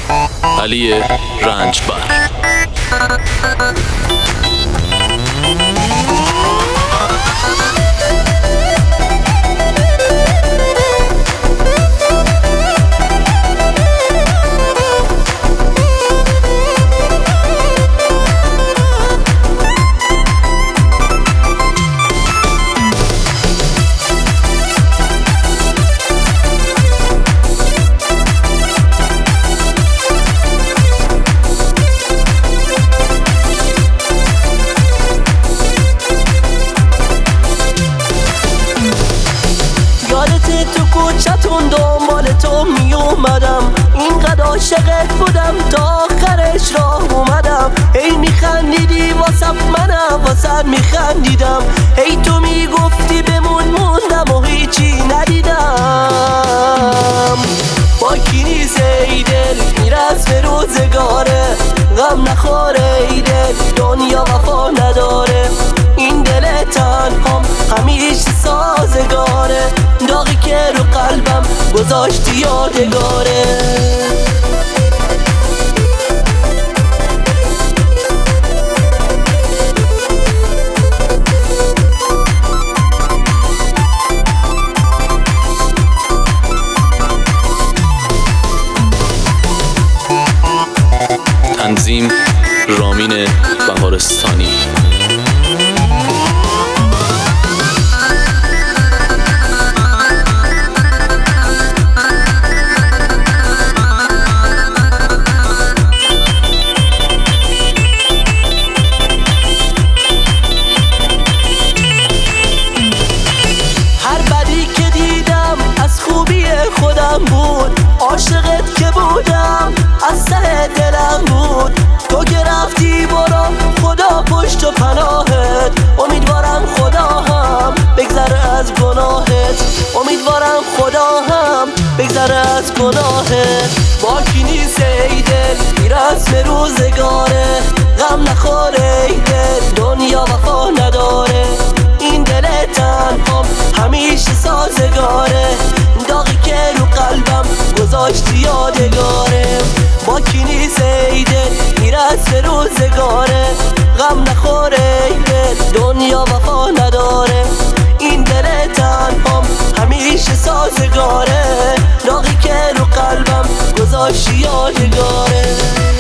علی رنجبر. تو کوچتون دنبال تو می اومدم، اینقدر عاشقت بودم تا آخرش راه اومدم. هی میخندیدی واسم، منم واسد میخندیدم. هی تو میگفتی بمون، موندم و هیچی ندیدم. با کی نیست ای دل، میرس به روزگاره. غم نخوره ای دل، دنیا وفا نداره. این دل تنهام همیشه سازگاره. داغی که رو قلبم گذاشتی یادگاره. تنظیم رامین بهارستانی. بود عاشقت که بودم، از ته دلم بود. تو که رفتی برو، خدا پشت و پناهت. امیدوارم خدا هم بگذره از گناهت. امیدوارم خدا هم بگذره از گناهت. با کی نیست ای دل، میرسم روزگاره. غم نخوره ای دل، دنیا وفا نداره. این دل تنهام همیشه سازگاره. داغی که رو قلبم گذاشتی یادگاره. با کی نیست ای دل، میرس به روزگاره. غم نخوره ای دل، دنیا وفا نداره. این دل تنهام همیشه سازگاره. داغی که رو قلبم گذاشتی یادگاره.